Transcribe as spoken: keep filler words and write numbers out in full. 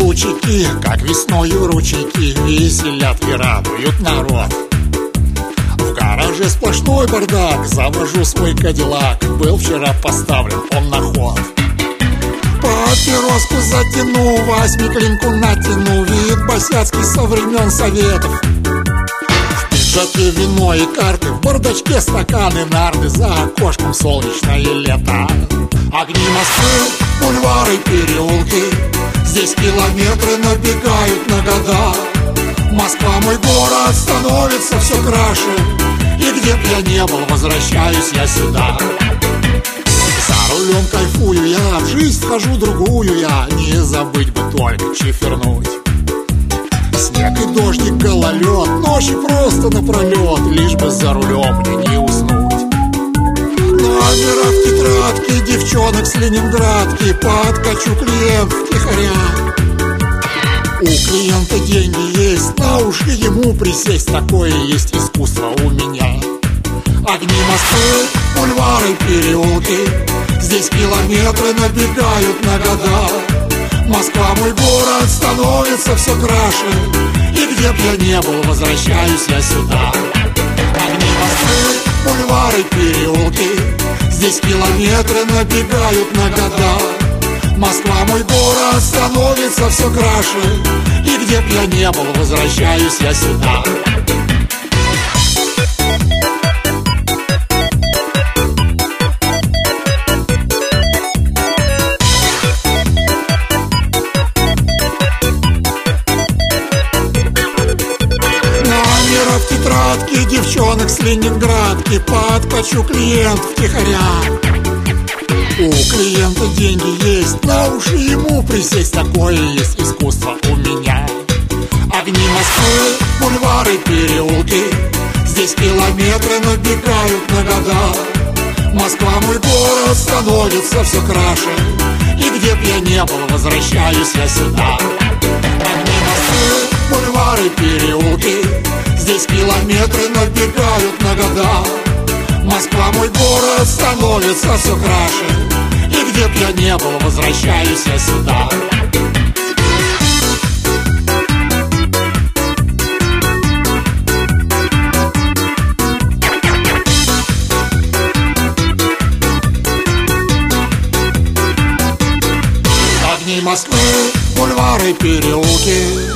лучики, как весною ручейки, веселят и радуют народ. В гараже сплошной бардак, завожу свой кадиллак. Был вчера поставлен он на ход. Папироску затяну, восьмиклинку натяну, вид босяцкий со времен советов. В пиджаке вино и карты, в бардачке стаканы, нарды, за окошком солнечное лето. Огни Москвы, бульвары, переулки, здесь километры набегают на года. Москва, мой город, становится все краше, и где б я не был, возвращаюсь я сюда. За рулем кайфую я, в жизнь вхожу другую я, не забыть бы только чифернуть. Снег и дождик, гололед, ночи просто напролет, лишь бы за рулем мне не уснуть. Номера в тетрадке, девчонок с Ленинградки, подкачу клиент втихаря. У клиента деньги есть, на уши ему присесть, такое есть искусство у меня. Огни Москвы, бульвары, переулки, здесь километры набегают на года. Москва, мой город, становится все краше, и где б я не был, возвращаюсь я сюда. Огни Москвы, бульвары, переулки, здесь километры набегают на года. Москва, мой город, становится все краше, и где б я не был, возвращаюсь я сюда. Номера в тетрадке, девчонок с Ленинградки, подкачу клиент втихаря. У клиента деньги есть, на уши ему присесть, такое есть искусство у меня. Огни Москвы, бульвары, переулки, здесь километры набегают на года. Москва, мой город, становится все краше, и где б я не был, возвращаюсь я сюда. Огни Москвы, бульвары, переулки, здесь километры набегают на года. Москва, мой город, становится все краше, и где б я не был, возвращаюсь я сюда. Огни Москвы, бульвары, переулки,